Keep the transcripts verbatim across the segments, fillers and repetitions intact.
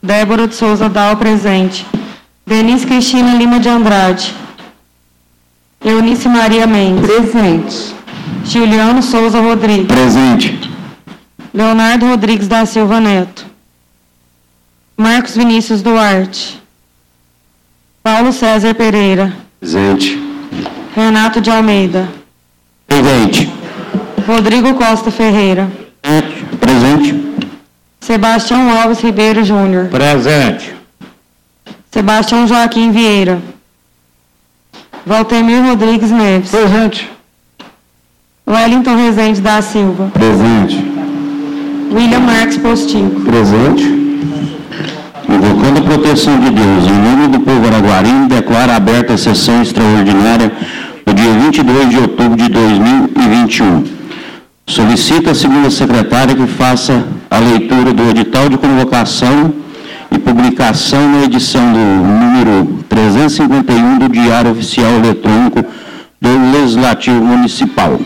Débora de Souza Dal, presente. Denise Cristina Lima de Andrade. Eunice Maria Mendes. Presente. Juliano Souza Rodrigues. Presente. Leonardo Rodrigues da Silva Neto. Marcos Vinícius Duarte. Paulo César Pereira. Presente. Renato de Almeida. Presente. Rodrigo Costa Ferreira. Presente. Sebastião Alves Ribeiro Júnior. Presente. Sebastião Joaquim Vieira. Valtemir Rodrigues Neves. Presente. Wellington Rezende da Silva. Presente. William Marques Postigo. Presente. Invocando a proteção de Deus, em nome do povo araguarino, declara aberta a sessão extraordinária no dia vinte e dois de outubro de dois mil e vinte e um. Solicita a segunda secretária que faça a leitura do edital de convocação e publicação na edição do número trezentos e cinquenta e um do Diário Oficial Eletrônico do Legislativo Municipal.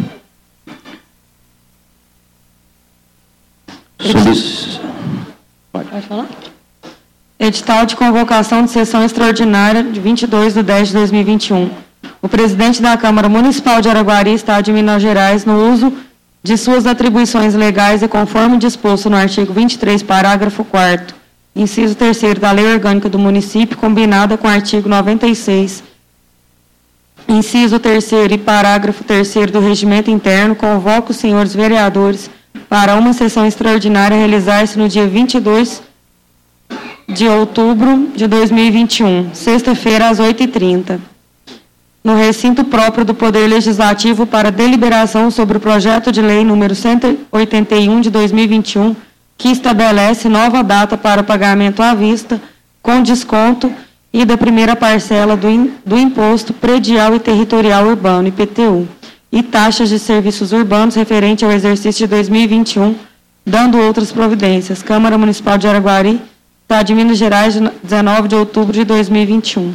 Solic... Pode falar? Edital de convocação de sessão extraordinária de vinte e dois de dez de dois mil e vinte e um. O presidente da Câmara Municipal de Araguari, Estado de Minas Gerais, no uso de suas atribuições legais e conforme disposto no artigo vinte e três, parágrafo quarto, inciso terceiro da Lei Orgânica do Município, combinada com o artigo noventa e seis, inciso terceiro e parágrafo terceiro do Regimento Interno, convoca os senhores vereadores para uma sessão extraordinária a realizar-se no dia vinte e dois de outubro de dois mil e vinte e um, sexta-feira, às oito e trinta, no recinto próprio do Poder Legislativo para deliberação sobre o projeto de lei número cento e oitenta e um de dois mil e vinte e um, que estabelece nova data para pagamento à vista, com desconto e da primeira parcela do, in, do Imposto Predial e Territorial Urbano, I P T U, e taxas de serviços urbanos referente ao exercício de dois mil e vinte e um, dando outras providências. Câmara Municipal de Araguari, Estado de Minas Gerais, dezenove de outubro de dois mil e vinte e um.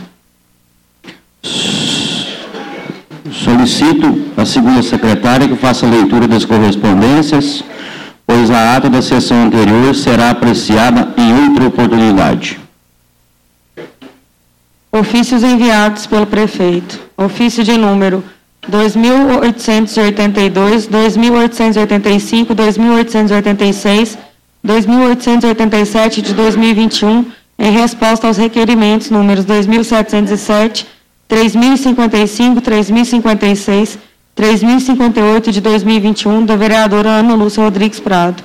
Solicito a segunda secretária que faça a leitura das correspondências, pois a ata da sessão anterior será apreciada em outra oportunidade. Ofícios enviados pelo prefeito. Ofício de número dois mil oitocentos e oitenta e dois, dois mil oitocentos e oitenta e cinco, dois mil oitocentos e oitenta e seis, dois mil oitocentos e oitenta e sete de dois mil e vinte e um, em resposta aos requerimentos números dois mil setecentos e sete, três mil e cinquenta e cinco, três mil e cinquenta e seis, três mil e cinquenta e oito de dois mil e vinte e um, da vereadora Ana Lúcia Rodrigues Prado.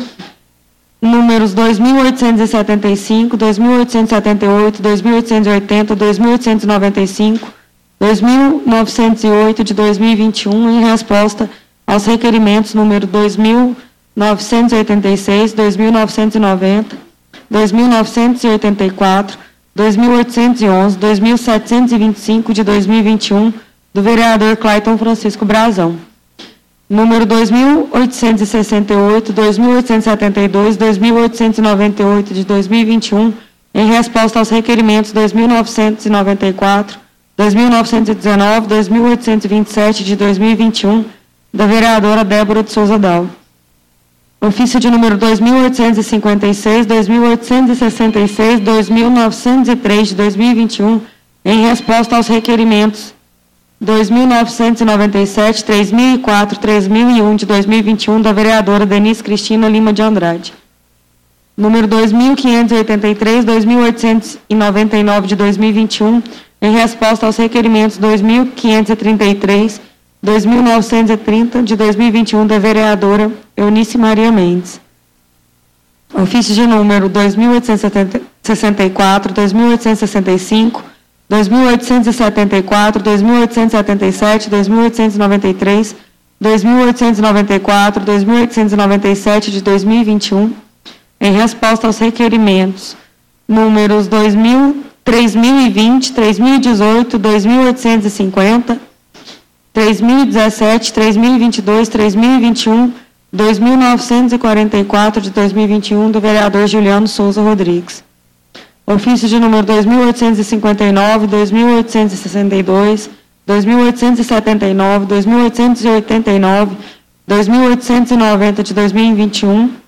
Números dois mil oitocentos e setenta e cinco, dois mil oitocentos e setenta e oito, dois mil oitocentos e oitenta, dois mil oitocentos e noventa e cinco, dois mil novecentos e oito de dois mil e vinte e um, em resposta aos requerimentos número dois mil novecentos e oitenta e seis, dois mil novecentos e noventa, dois mil novecentos e oitenta e quatro, dois mil oitocentos e onze, dois mil setecentos e vinte e cinco de dois mil e vinte e um, do vereador Clayton Francisco Brazão. Número dois mil oitocentos e sessenta e oito, dois mil oitocentos e setenta e dois, dois mil oitocentos e noventa e oito de dois mil e vinte e um, em resposta aos requerimentos dois mil novecentos e noventa e quatro, dois mil novecentos e dezenove, dois mil oitocentos e vinte e sete de dois mil e vinte e um, da vereadora Débora de Souza Dal. Ofício de número dois mil oitocentos e cinquenta e seis, dois mil oitocentos e sessenta e seis, dois mil novecentos e três de dois mil e vinte e um, em resposta aos requerimentos dois mil novecentos e noventa e sete, três mil e quatro, três mil e um de dois mil e vinte e um, da vereadora Denise Cristina Lima de Andrade. Número dois mil quinhentos e oitenta e três, dois mil oitocentos e noventa e nove de dois mil e vinte e um, em resposta aos requerimentos dois mil quinhentos e trinta e três, dois mil novecentos e trinta de dois mil e vinte e um, da vereadora Eunice Maria Mendes. Ofício de número dois mil oitocentos e sessenta e quatro, dois mil oitocentos e sessenta e cinco, dois mil oitocentos e setenta e quatro, dois mil oitocentos e setenta e sete, dois mil oitocentos e noventa e três, dois mil oitocentos e noventa e quatro, dois mil oitocentos e noventa e sete de dois mil e vinte e um, em resposta aos requerimentos números dois mil, três mil e vinte, três mil e dezoito, dois mil oitocentos e cinquenta, três mil e dezessete, três mil e vinte e dois, três mil e vinte e um, dois mil novecentos e quarenta e quatro de dois mil e vinte e um, do vereador Juliano Souza Rodrigues. Ofício de número dois mil oitocentos e cinquenta e nove, dois mil oitocentos e sessenta e dois, dois mil oitocentos e setenta e nove, dois mil oitocentos e oitenta e nove, dois mil oitocentos e noventa de dois mil e vinte e um,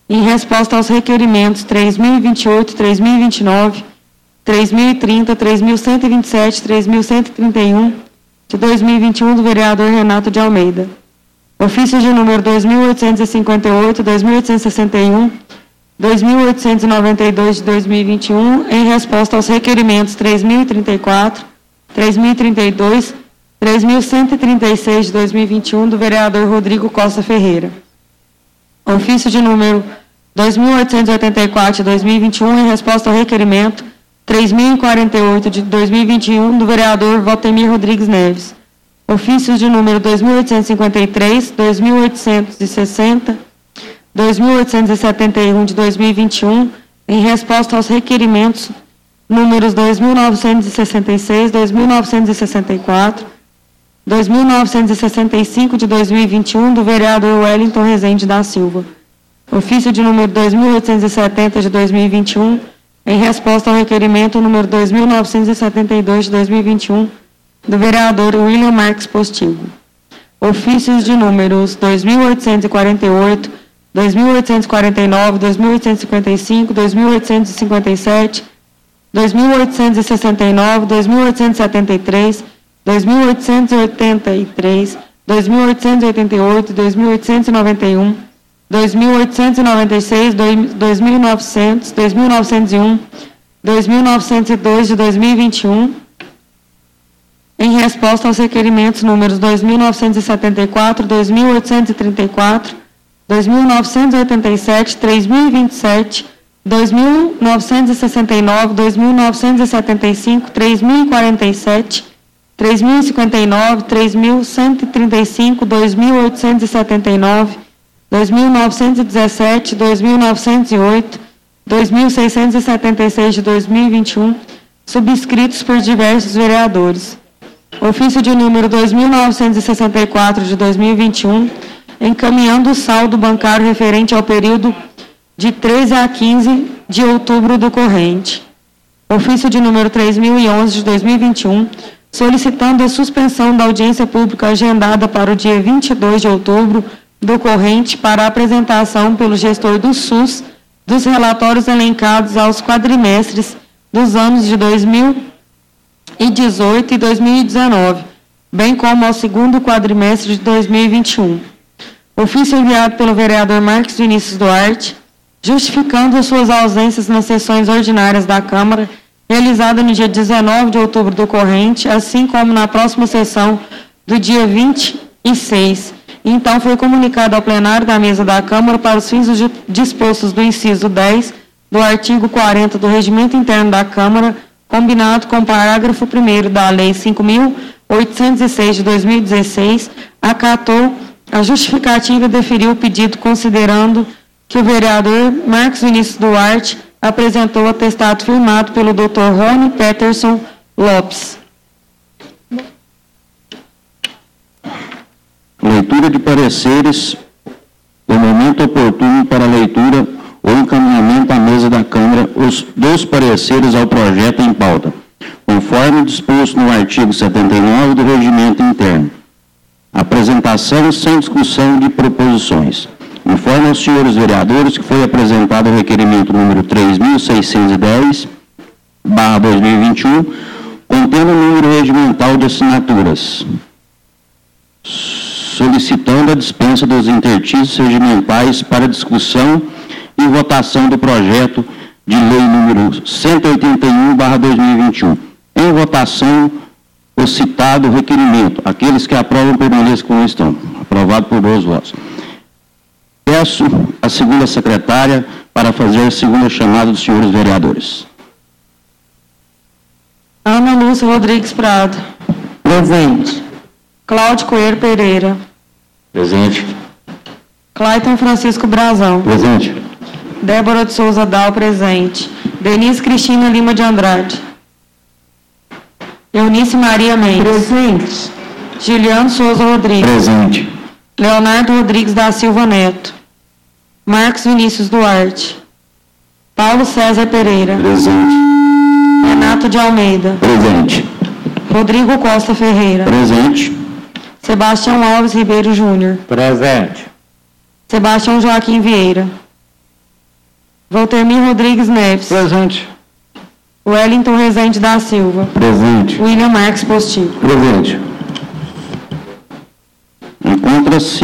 em resposta aos requerimentos três mil e vinte e oito, três mil e vinte e nove, três mil e trinta, três mil cento e vinte e sete, três mil cento e trinta e um, de dois mil e vinte e um, do vereador Renato de Almeida. Ofício de número dois mil oitocentos e cinquenta e oito, dois mil oitocentos e sessenta e um, dois mil oitocentos e noventa e dois, de dois mil e vinte e um, em resposta aos requerimentos três mil e trinta e quatro, três mil e trinta e dois, três mil cento e trinta e seis, de dois mil e vinte e um, do vereador Rodrigo Costa Ferreira. Ofício de número dois mil oitocentos e oitenta e quatro, de dois mil e vinte e um, em resposta ao requerimento três mil e quarenta e oito, de dois mil e vinte e um, do vereador Valtemir Rodrigues Neves. Ofícios de número dois mil oitocentos e cinquenta e três, dois mil oitocentos e sessenta, dois mil oitocentos e setenta e um, de dois mil e vinte e um, em resposta aos requerimentos números dois mil novecentos e sessenta e seis, dois mil novecentos e sessenta e quatro, dois mil novecentos e sessenta e cinco, de dois mil e vinte e um, do vereador Wellington Rezende da Silva. Ofício de número dois mil oitocentos e setenta, de dois mil e vinte e um, em resposta ao requerimento número dois mil novecentos e setenta e dois, de dois mil e vinte e um, do vereador William Marques Postigo. Ofícios de números dois mil oitocentos e quarenta e oito, dois mil oitocentos e quarenta e nove, dois mil oitocentos e cinquenta e cinco, dois mil oitocentos e cinquenta e sete, dois mil oitocentos e sessenta e nove, dois mil oitocentos e setenta e três, dois mil oitocentos e oitenta e três, dois mil oitocentos e oitenta e oito, dois mil oitocentos e noventa e um, dois mil oitocentos e noventa e seis, dois mil e novecentos, dois mil novecentos e um, dois mil novecentos e dois, de dois mil e vinte e um, em resposta aos requerimentos números dois mil novecentos e setenta e quatro, dois mil oitocentos e trinta e quatro, dois mil novecentos e oitenta e sete, três mil e vinte e sete, dois mil novecentos e sessenta e nove, dois mil novecentos e setenta e cinco, três mil e quarenta e sete, três mil e cinquenta e nove, três mil cento e trinta e cinco, dois mil oitocentos e setenta e nove, dois mil novecentos e dezessete, dois mil novecentos e oito, dois mil seiscentos e setenta e seis, de dois mil e vinte e um, subscritos por diversos vereadores. Ofício de número dois mil novecentos e sessenta e quatro, de dois mil e vinte e um, encaminhando o saldo bancário referente ao período de treze a quinze de outubro do corrente. Ofício de número três mil e onze, de dois mil e vinte e um, solicitando a suspensão da audiência pública agendada para o dia vinte e dois de outubro do corrente para a apresentação pelo gestor do SUS dos relatórios elencados aos quadrimestres dos anos de dois mil e dezoito e dois mil e dezenove, bem como ao segundo quadrimestre de dois mil e vinte e um. Ofício enviado pelo vereador Marcos Vinícius Duarte, justificando as suas ausências nas sessões ordinárias da Câmara, realizada no dia dezenove de outubro do corrente, assim como na próxima sessão do dia vinte e seis. Então, foi comunicado ao plenário da mesa da Câmara para os fins dispostos do inciso dez do artigo quarenta do Regimento Interno da Câmara, combinado com o parágrafo primeiro da Lei cinco mil oitocentos e seis, de dois mil e dezesseis, acatou a justificativa e deferiu o pedido, considerando que o vereador Marcos Vinícius Duarte apresentou o atestado firmado pelo doutor Rony Peterson Lopes. Leitura de pareceres, o momento oportuno para a leitura ou encaminhamento à mesa da Câmara os dos pareceres ao projeto em pauta, conforme disposto no artigo setenta e nove do Regimento Interno. Apresentação sem discussão de proposições. Informo aos senhores vereadores que foi apresentado o requerimento número três mil seiscentos e dez, barra dois mil e vinte e um, contendo o número regimental de assinaturas, solicitando a dispensa dos intertícios regimentais para discussão e votação do projeto de lei número cento e oitenta e um, barra dois mil e vinte e um. Em votação, o citado requerimento. Aqueles que aprovam, permaneçam como estão. Aprovado por dois votos. Peço a segunda secretária para fazer a segunda chamada dos senhores vereadores. Ana Lúcia Rodrigues Prado. Presente. Cláudio Coelho Pereira. Presente. Clayton Francisco Brazão. Presente. Débora de Souza Dal, presente. Denise Cristina Lima de Andrade. Eunice Maria Mendes. Presente. Giliano Souza Rodrigues. Presente. Leonardo Rodrigues da Silva Neto. Marcos Vinícius Duarte. Paulo César Pereira. Presente. Renato de Almeida. Presente. Rodrigo Costa Ferreira. Presente. Sebastião Alves Ribeiro Júnior. Presente. Sebastião Joaquim Vieira. Valtermir Rodrigues Neves. Presente. Wellington Rezende da Silva. Presente. William Marques Postigo. Presente. Encontra-se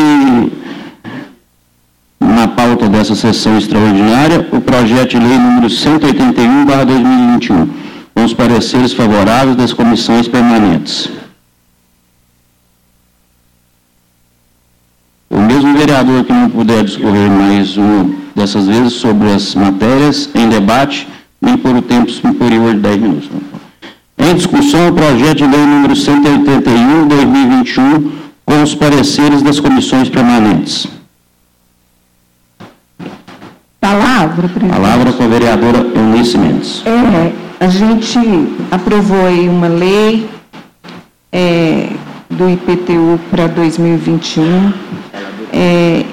na pauta dessa sessão extraordinária o projeto de lei número cento e oitenta e um barra dois mil e vinte e um, com os pareceres favoráveis das comissões permanentes. O mesmo vereador que não puder discorrer mais uma dessas vezes sobre as matérias em debate, nem por o tempo superior de dez minutos. Em discussão, o projeto de lei número cento e oitenta e um barra dois mil e vinte e um, com os pareceres das comissões permanentes. Palavra, presidente. Palavra com a vereadora Eunice Mendes. É, a gente aprovou aí uma lei é, do I P T U para dois mil e vinte e um. É,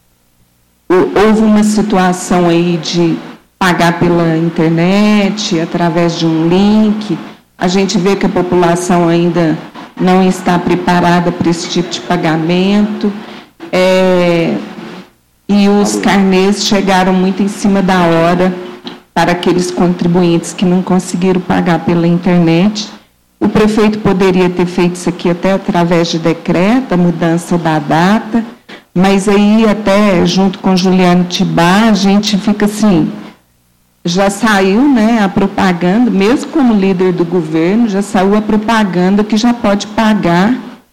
houve uma situação aí de pagar pela internet, através de um link. A gente vê que a população ainda não está preparada para esse tipo de pagamento. É, e os carnês chegaram muito em cima da hora para aqueles contribuintes que não conseguiram pagar pela internet. O prefeito poderia ter feito isso aqui até através de decreto, a mudança da data, mas aí até junto com Juliano Tibá, a gente fica assim, já saiu, né, a propaganda, mesmo como líder do governo, já saiu a propaganda que já pode pagar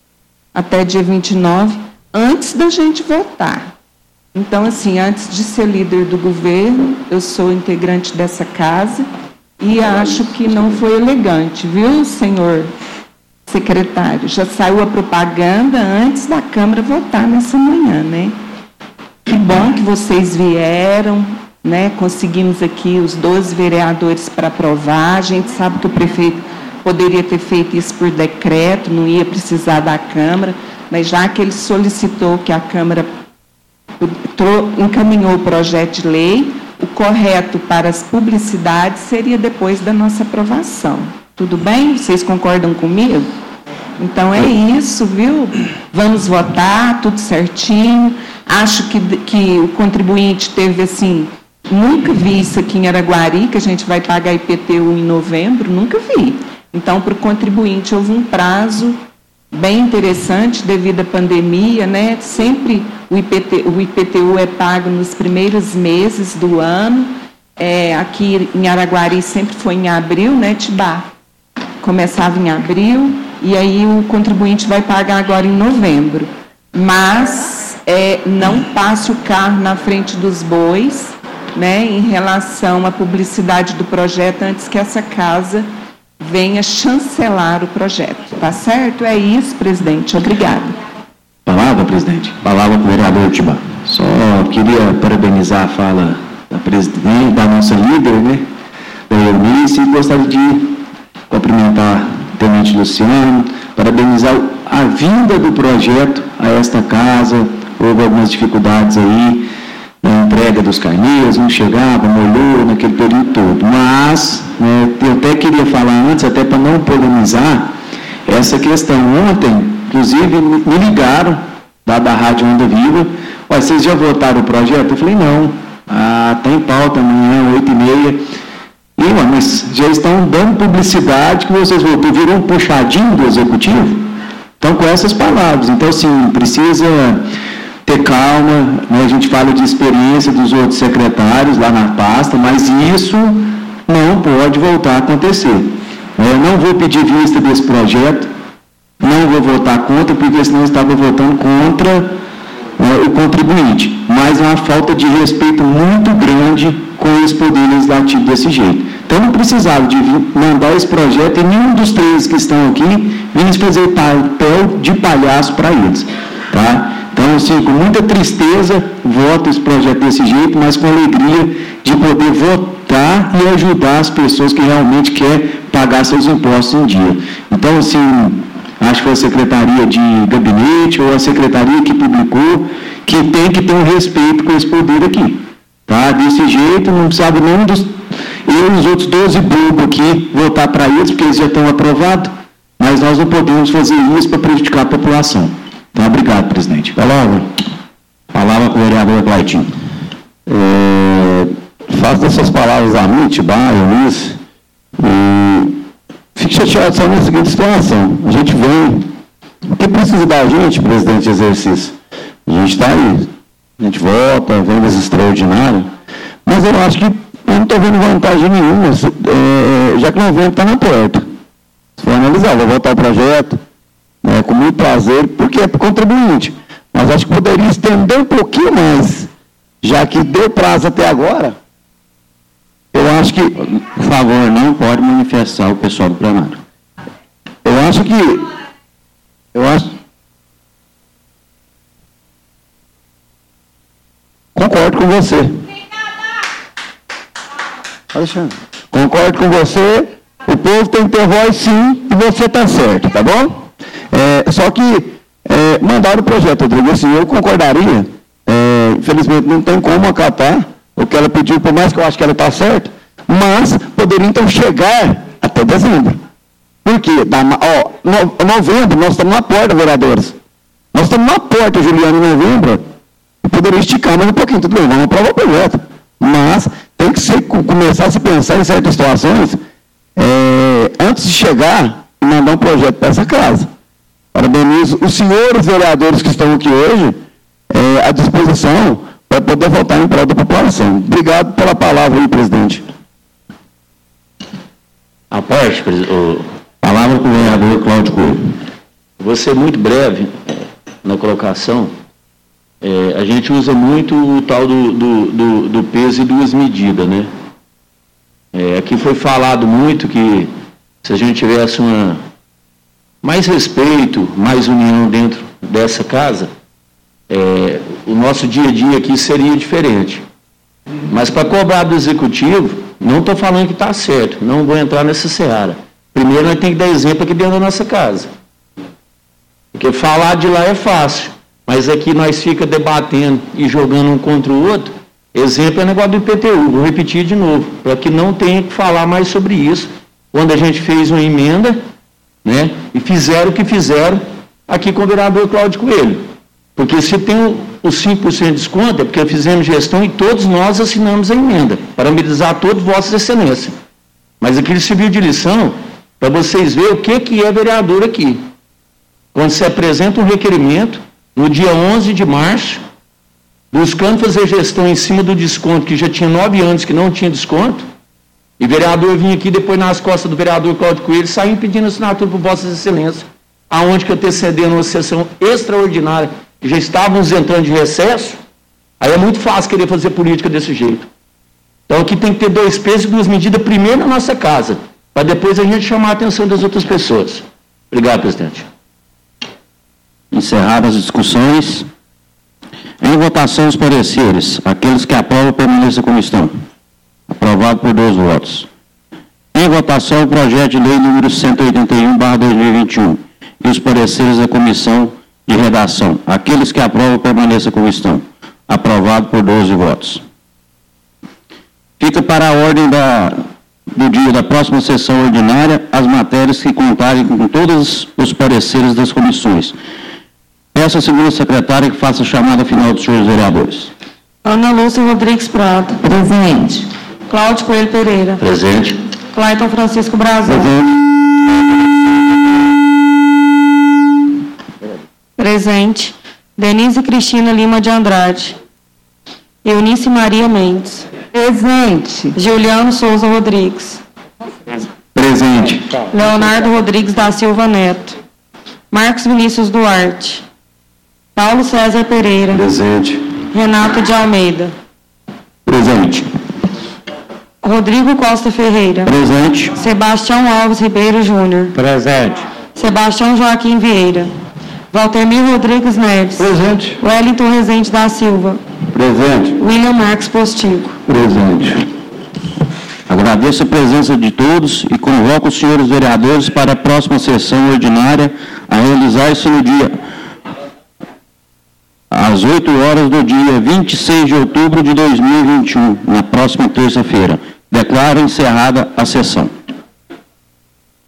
até dia vinte e nove, antes da gente votar. Então, assim, antes de ser líder do governo, eu sou integrante dessa casa e acho que não foi elegante, viu, senhor secretário? Já saiu a propaganda antes da Câmara votar nessa manhã, né? Que bom que vocês vieram, né? Conseguimos aqui os doze vereadores para aprovar. A gente sabe que o prefeito poderia ter feito isso por decreto, não ia precisar da Câmara, mas já que ele solicitou que a Câmara encaminhou o projeto de lei, o correto para as publicidades seria depois da nossa aprovação. Tudo bem? Vocês concordam comigo? Então é isso, viu? Vamos votar, tudo certinho. Acho que, que o contribuinte teve, assim, nunca vi isso aqui em Araguari, que a gente vai pagar I P T U em novembro, nunca vi. Então, para o contribuinte, houve um prazo bem interessante devido à pandemia, né? Sempre o I P T, o I P T U é pago nos primeiros meses do ano. É, aqui em Araguari sempre foi em abril, né, Tibá? Começava em abril e aí o contribuinte vai pagar agora em novembro. Mas é, não passe o carro na frente dos bois, né, em relação à publicidade do projeto antes que essa casa venha chancelar o projeto. Tá certo? É isso, presidente. Obrigada. Palavra, presidente. Palavra com o vereador Tibá. Só queria parabenizar a fala da presidente, da nossa líder, né, da Eunice, e gostaria de cumprimentar o tenente Luciano, parabenizar a vinda do projeto a esta casa. Houve algumas dificuldades aí na entrega dos carneiros, não chegava, molhou naquele período todo. Mas, né, eu até queria falar antes, até para não polemizar, essa questão. Ontem, inclusive, me ligaram da, da Rádio Onda Viva: olha, vocês já votaram o projeto? Eu falei, não, ah, está em pauta amanhã, oito e meia. E, mas já estão dando publicidade que vocês votaram, virou um puxadinho do Executivo? Então, com essas palavras. Então, assim, precisa ter calma, né? A gente fala de experiência dos outros secretários lá na pasta, mas isso não pode voltar a acontecer. Eu não vou pedir vista desse projeto, não vou votar contra, porque senão eu estava votando contra, né, o contribuinte. Mas é uma falta de respeito muito grande com esse poder legislativo desse jeito. Então, não precisava de mandar esse projeto e nenhum dos três que estão aqui vir fazer papel de palhaço para eles. Tá? Então, assim, com muita tristeza, voto esse projeto desse jeito, mas com alegria de poder votar e ajudar as pessoas que realmente querem pagar seus impostos em dia. Então, assim, acho que foi a Secretaria de Gabinete ou a Secretaria que publicou, que tem que ter um respeito com esse poder aqui. Tá? Desse jeito, não precisava nem dos... eu e os outros doze bobos aqui votar para eles, porque eles já estão aprovados, mas nós não podemos fazer isso para prejudicar a população. Então, obrigado, presidente. Palavra. Palavra com o vereador Claitinho. É, faço essas palavras a mim, Tibá, Eunice, e fico chateado só na seguinte situação. A gente vem, o que precisa da gente, presidente de exercício? A gente está aí, a gente vota, vendas extraordinárias, mas eu acho que eu não estou vendo vantagem nenhuma, é, já que o evento está na porta. Se for analisar, vou votar o projeto, né, com muito prazer, porque é contribuinte. Mas acho que poderia estender um pouquinho mais, já que deu prazo até agora. Eu acho que, por favor, não pode manifestar o pessoal do plenário. Eu acho que, eu acho, concordo com você. Alexandre, concordo com você, o povo tem que ter voz sim, e você está certo, tá bom? É, só que, é, mandaram o projeto, Rodrigo, assim, eu concordaria, é, infelizmente não tem como acatar o que ela pediu, por mais que eu acho que ela está certa, mas poderia então chegar até dezembro. Por quê? Da, ó, no, novembro, nós estamos na porta, vereadores. Nós estamos na porta, Juliano, em novembro, poderia esticar mais um pouquinho, tudo bem, vamos aprovar o projeto. Mas tem que ser, começar a se pensar em certas situações, é, antes de chegar e mandar um projeto para essa casa. Parabenizo os senhores vereadores que estão aqui hoje, é, à disposição para poder votar em prol da população. Obrigado pela palavra aí, presidente. A parte, palavra para o vereador Cláudio Coelho. Vou ser muito breve na colocação. É, a gente usa muito o tal do, do, do, do peso e duas medidas, né? É, aqui foi falado muito que se a gente tivesse uma, mais respeito, mais união dentro dessa casa, é, o nosso dia a dia aqui seria diferente. Mas para cobrar do executivo, não estou falando que está certo, não vou entrar nessa seara. Primeiro nós temos que dar exemplo aqui dentro da nossa casa. Porque falar de lá é fácil, mas aqui nós fica debatendo e jogando um contra o outro. Exemplo é o negócio do I P T U, vou repetir de novo, para que não tenha que falar mais sobre isso. Quando a gente fez uma emenda, né, e fizeram o que fizeram aqui com o vereador Cláudio Coelho. Porque se tem os cinco por cento de desconto, é porque fizemos gestão e todos nós assinamos a emenda, parabenizar todos vossas excelências. Mas aqui serviu de lição para vocês verem o que, que é vereador aqui. Quando se apresenta um requerimento, no dia onze de março, buscando fazer gestão em cima do desconto, que já tinha nove anos que não tinha desconto, e o vereador vinha aqui depois nas costas do vereador Cláudio Coelho, saindo pedindo assinatura por vossas excelências, aonde que antecedendo uma sessão extraordinária, que já estávamos entrando de recesso, aí é muito fácil querer fazer política desse jeito. Então aqui tem que ter dois pesos e duas medidas, primeiro na nossa casa, para depois a gente chamar a atenção das outras pessoas. Obrigado, presidente. Encerradas as discussões. Em votação, os pareceres. Aqueles que aprovam, permaneçam como estão. Aprovado por dois votos. Em votação, o projeto de lei número cento e oitenta e um barra dois mil e vinte e um. E os pareceres da comissão de redação. Aqueles que aprovam, permaneçam como estão. Aprovado por doze votos. Fica para a ordem da, do dia da próxima sessão ordinária as matérias que contarem com todos os pareceres das comissões. Peço à segunda secretária que faça a chamada final dos senhores vereadores. Ana Lúcia Rodrigues Prado. Presente. Cláudio Coelho Pereira. Presente. Clayton Francisco Brasil. Presente. Presente. Denise Cristina Lima de Andrade. Eunice Maria Mendes. Presente. Juliano Souza Rodrigues. Presente. Leonardo Rodrigues da Silva Neto. Marcos Vinícius Duarte. Paulo César Pereira. Presente. Renato de Almeida. Presente. Rodrigo Costa Ferreira. Presente. Sebastião Alves Ribeiro Júnior. Presente. Sebastião Joaquim Vieira. Valtermir Rodrigues Neves. Presente. Wellington Rezende da Silva. Presente. William Marques Postigo. Presente. Agradeço a presença de todos e convoco os senhores vereadores para a próxima sessão ordinária a realizar-se no dia às oito horas do dia vinte e seis de outubro de dois mil e vinte e um, na próxima terça-feira. Declaro encerrada a sessão.